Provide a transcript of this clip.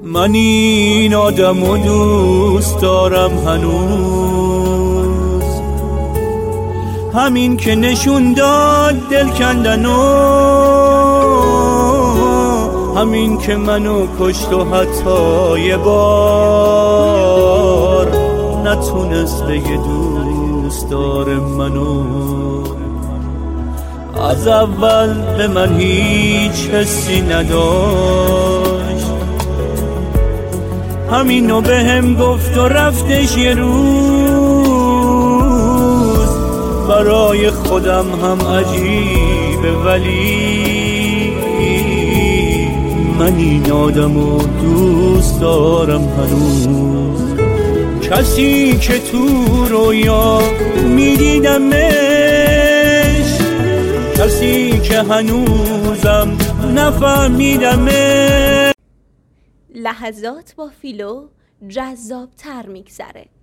من این آدمو دوست دارم هنوز، همین که نشون داد دل کندنو، همین که منو کشت و حتی یه بار نتونست بگه دوست داره منو. از اول به من هیچ حسی نداشت، همینو به هم گفت و رفتش یه روز. برای خودم هم عجیبه ولی من این آدمو دوست دارم هنوز. کسی که تو رویا میدیدمش، کسی که هنوزم نفهمیدمش. لحظات با فیلو جذاب تر میگذره.